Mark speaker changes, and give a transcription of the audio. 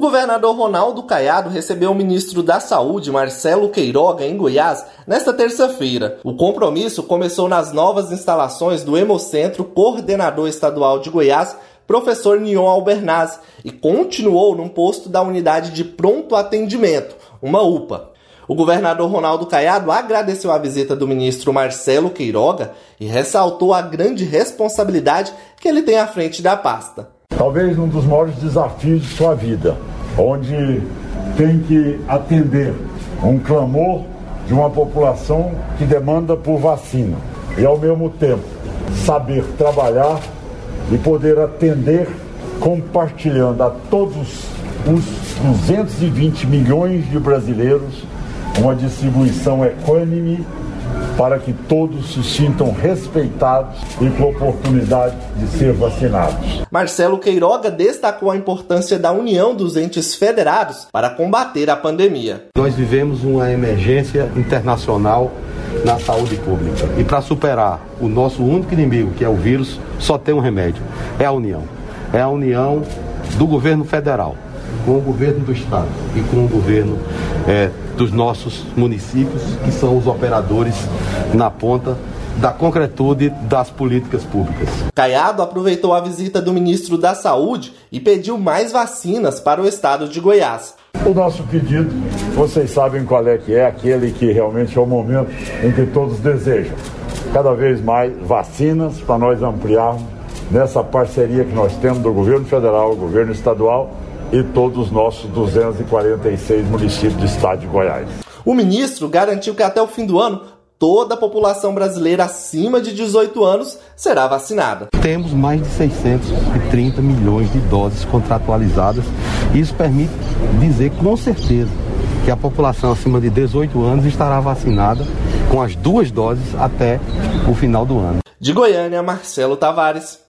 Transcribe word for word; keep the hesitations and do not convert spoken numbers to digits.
Speaker 1: governador Ronaldo Caiado recebeu o ministro da Saúde, Marcelo Queiroga, em Goiás, nesta terça-feira. O compromisso começou nas novas instalações do Hemocentro Coordenador Estadual de Goiás, professor Nion Albernaz, e continuou num posto da Unidade de Pronto Atendimento, uma U P A. O governador Ronaldo Caiado agradeceu a visita do ministro Marcelo Queiroga e ressaltou a grande responsabilidade que ele tem à frente da pasta.
Speaker 2: Talvez um dos maiores desafios de sua vida, onde tem que atender um clamor de uma população que demanda por vacina e, ao mesmo tempo, saber trabalhar e poder atender compartilhando a todos os duzentos e vinte milhões de brasileiros uma distribuição equânime para que todos se sintam respeitados e com oportunidade de ser vacinados.
Speaker 1: Marcelo Queiroga destacou a importância da união dos entes federados para combater a pandemia.
Speaker 3: Nós vivemos uma emergência internacional na saúde pública e para superar o nosso único inimigo, que é o vírus, só tem um remédio, é a união. É a união do governo federal com o governo do estado e com o governo é, dos nossos municípios, que são os operadores na ponta da concretude das políticas públicas.
Speaker 1: Caiado aproveitou a visita do ministro da Saúde e pediu mais vacinas para o estado de Goiás.
Speaker 2: O nosso pedido, vocês sabem qual é que é, aquele que realmente é o momento em que todos desejam. Cada vez mais vacinas para nós ampliarmos nessa parceria que nós temos do governo federal, do governo estadual e todos os nossos duzentos e quarenta e seis municípios do estado de Goiás.
Speaker 1: O ministro garantiu que até o fim do ano, toda a população brasileira acima de dezoito anos será vacinada.
Speaker 3: Temos mais de seiscentos e trinta milhões de doses contratualizadas. Isso permite dizer com certeza que a população acima de dezoito anos estará vacinada com as duas doses até o final do ano.
Speaker 1: De Goiânia, Marcelo Tavares.